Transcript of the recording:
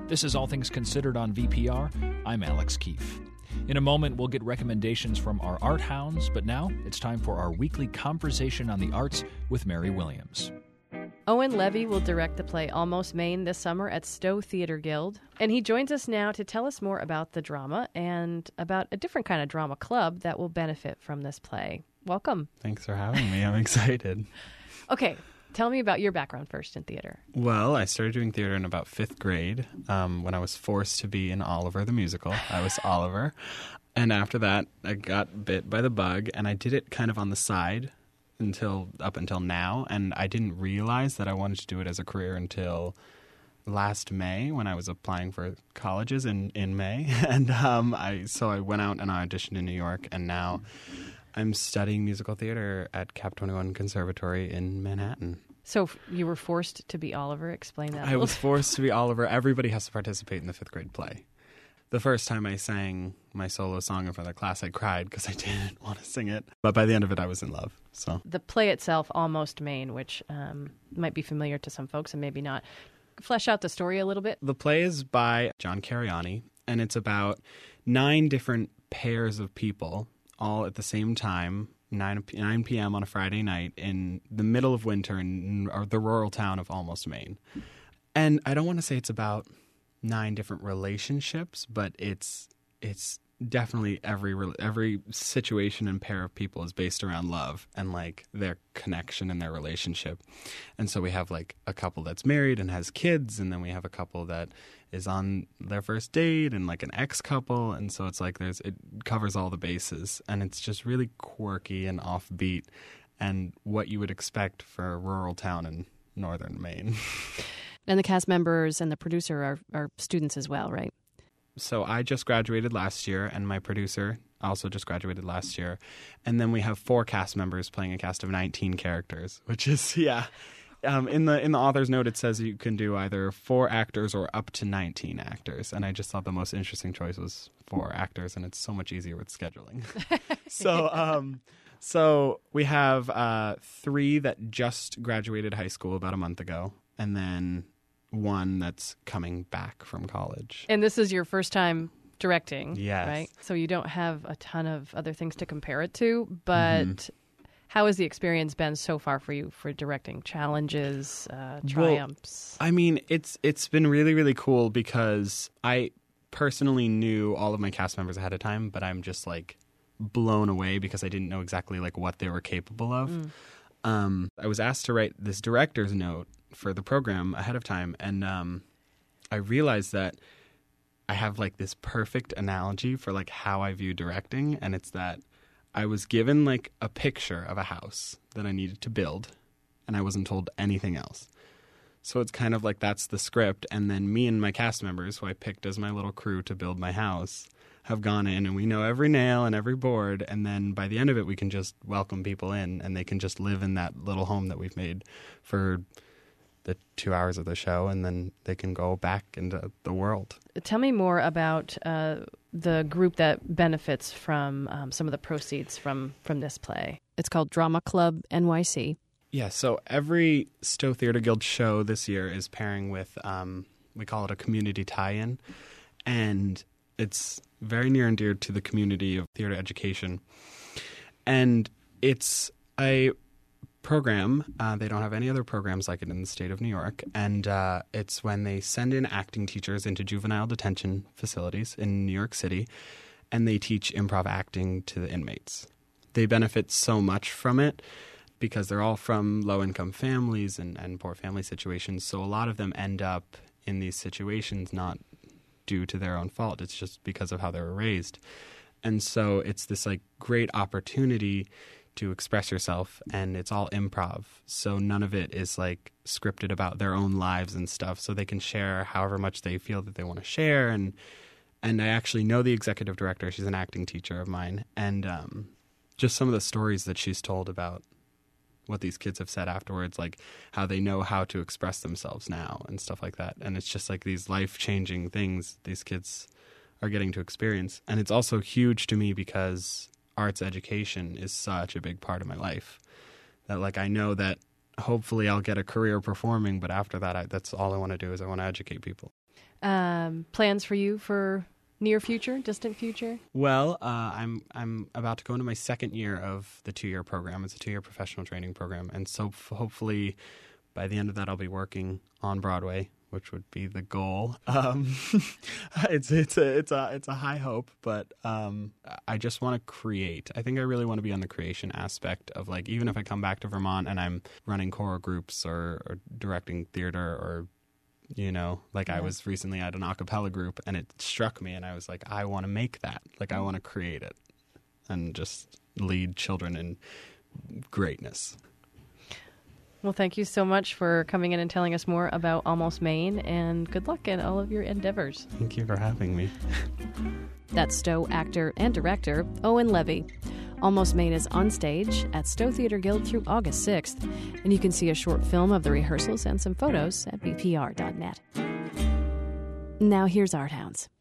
This is All Things Considered on VPR. I'm Alex Keefe. In a moment, we'll get recommendations from our art hounds, but now it's time for our weekly conversation on the arts with Mary Williams. Owen Levy will direct the play Almost Maine this summer at Stowe Theatre Guild, and he joins us now to tell us more about the drama and about a different kind of drama club that will benefit from this play. Welcome. Thanks for having me. I'm excited. Okay, tell me about your background first in theater. Well, I started doing theater in about 5th grade when I was forced to be in Oliver the musical. I was Oliver. And after that, I got bit by the bug, and I did it kind of on the side up until now. And I didn't realize that I wanted to do it as a career until last May when I was applying for colleges in May. And so I went out and auditioned in New York, and now I'm studying musical theater at Cap 21 Conservatory in Manhattan. So you were forced to be Oliver. Explain that. I was forced to be Oliver. Everybody has to participate in the 5th grade play. The first time I sang my solo song in front of the class, I cried because I didn't want to sing it. But by the end of it, I was in love. So the play itself, Almost Maine, which might be familiar to some folks and maybe not. Flesh out the story a little bit. The play is by John Cariani, and it's about 9 different pairs of people all at the same time, 9 p.m. on a Friday night in the middle of winter in the rural town of Almost Maine. And I don't want to say it's about 9 different relationships, but it's definitely every situation and pair of people is based around love and like their connection and their relationship. And so we have like a couple that's married and has kids, and then we have a couple that is on their first date and like an ex-couple, and so it's like it covers all the bases, and it's just really quirky and offbeat and what you would expect for a rural town in northern Maine. And the cast members and the producer are students as well, right? So I just graduated last year, and my producer also just graduated last year. And then we have 4 cast members playing a cast of 19 characters, which is, yeah. In the author's note, it says you can do either 4 actors or up to 19 actors. And I just thought the most interesting choice was 4 actors, and it's so much easier with scheduling. So we have 3 that just graduated high school about a month ago, and then 1 that's coming back from college. And this is your first time directing, yes, right? So you don't have a ton of other things to compare it to, but how has the experience been so far for you for directing? Challenges, triumphs? Well, I mean, it's been really, really cool because I personally knew all of my cast members ahead of time, but I'm just like blown away because I didn't know exactly like what they were capable of. I was asked to write this director's note for the program ahead of time, and I realized that I have like this perfect analogy for like how I view directing, and it's that I was given like a picture of a house that I needed to build, and I wasn't told anything else. So it's kind of like that's the script, and then me and my cast members, who I picked as my little crew to build my house, have gone in, and we know every nail and every board, and then by the end of it, we can just welcome people in, and they can just live in that little home that we've made for the 2 hours of the show, and then they can go back into the world. Tell me more about the group that benefits from some of the proceeds from this play. It's called Drama Club NYC. Yeah, so every Stowe Theatre Guild show this year is pairing with, we call it a community tie-in, and it's very near and dear to the community of theater education. And it's a program. They don't have any other programs like it in the state of New York. And it's when they send in acting teachers into juvenile detention facilities in New York City, and they teach improv acting to the inmates. They benefit so much from it because they're all from low-income families and poor family situations. So a lot of them end up in these situations not due to their own fault. It's just because of how they were raised. And so it's this like great opportunity to express yourself, and it's all improv. So none of it is like scripted about their own lives and stuff. So they can share however much they feel that they want to share. And I actually know the executive director. She's an acting teacher of mine. And just some of the stories that she's told about what these kids have said afterwards, like how they know how to express themselves now and stuff like that. And it's just like these life-changing things these kids are getting to experience. And it's also huge to me because arts education is such a big part of my life that like I know that hopefully I'll get a career performing, but after that, that's all I want to do is I want to educate people. Plans for you for near future, distant future? Well, I'm about to go into my second year of the 2-year program. It's a 2-year professional training program, and so hopefully by the end of that, I'll be working on Broadway, which would be the goal. It's a high hope, but I just want to create. I think I really want to be on the creation aspect of, like, even if I come back to Vermont and I'm running choral groups or directing theater or, you know, like I was recently at an a cappella group and it struck me and I was like, I want to make that. Like, I want to create it and just lead children in greatness. Well, thank you so much for coming in and telling us more about Almost Maine, and good luck in all of your endeavors. Thank you for having me. That's Stowe actor and director Owen Levy. Almost Maine is on stage at Stowe Theatre Guild through August 6th, and you can see a short film of the rehearsals and some photos at vpr.net. Now here's Art Hounds.